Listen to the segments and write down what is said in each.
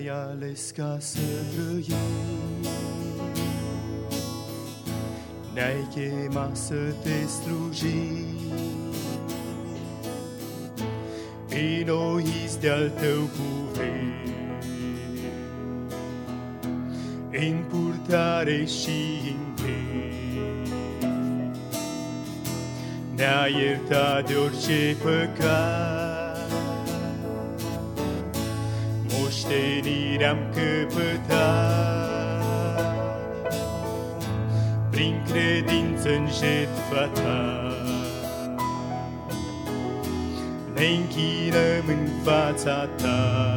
Ne-ai ales ca să trăim, ne-ai chemat să te slujim, înnoiți de-al tău cuvânt, în purtare și în gând. Ne-ai iertat de orice păcat, moștenirea-am căpătat, prin credință-n jertfa ta. Ne închinăm în fața ta,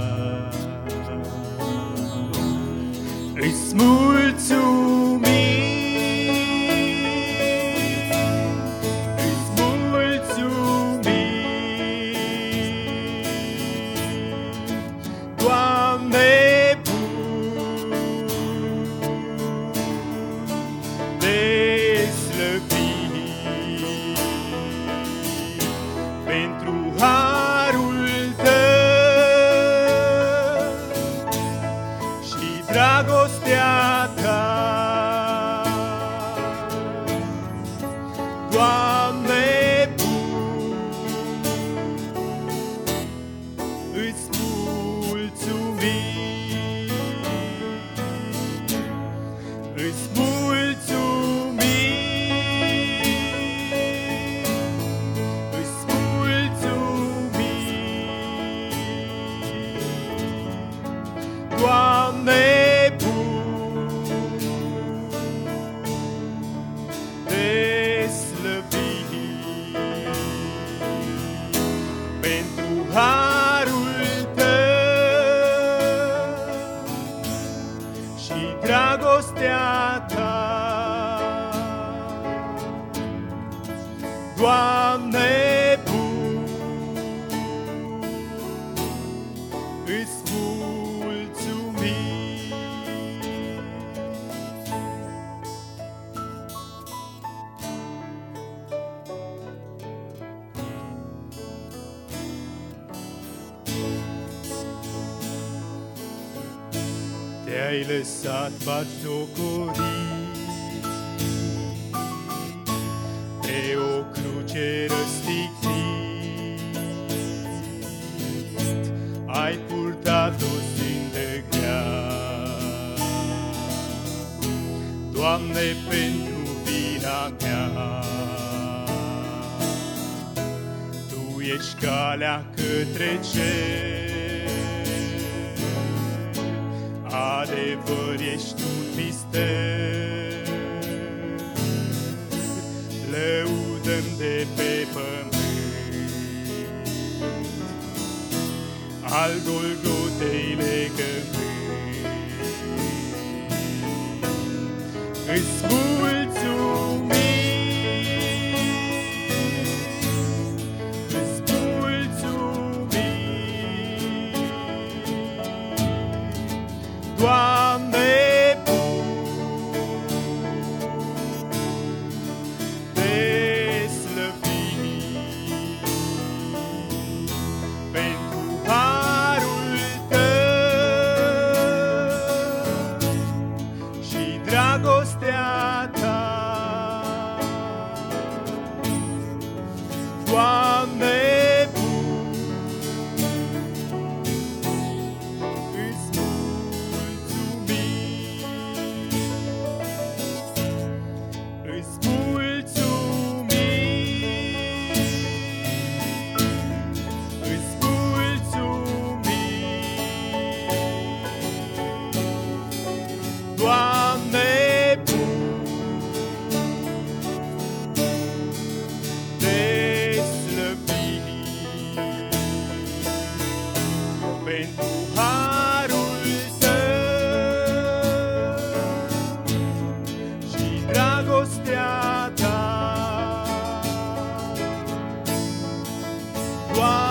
îți mulțumim, îți mulțumim, Doamne bun, te slăvim pentru harul tău și dragostea ta. Doamne bun, îți mulțumim, îți mulțumim, îți mulțumim, Doamne bun, te slăvim pentru harul tău și dragostea ta. Doamne bun, îți mulțumim. Te-ai lăsat batjocorit, pe o cruce răstignit, ai purtat o sândă grea. Doamne, pentru vina mea, Tu ești calea către cer, adevăr ești un mister, lăudăm de pe pământ, al Golgotei legământ. Îți mulțumim, îți mulțumim, Doamne bun, te slăvim pentru harul tău și dragostea ta. Doamne bun, îți mulțumim, îți mulțumim, îți mulțumim, Doamne bun, te slăvim pentru harul tău și dragostea ta. Doamne